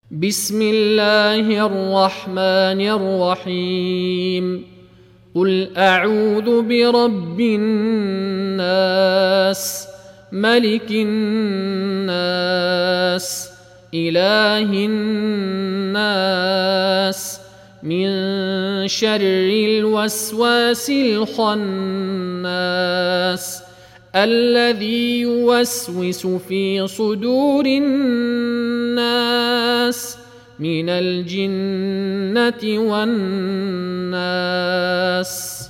بسم الله الرحمن الرحيم قل أعوذ برب الناس ملك الناس إله الناس من شر الوسواس الخناس الذي يوسوس في صدور الناس من الجنة والناس.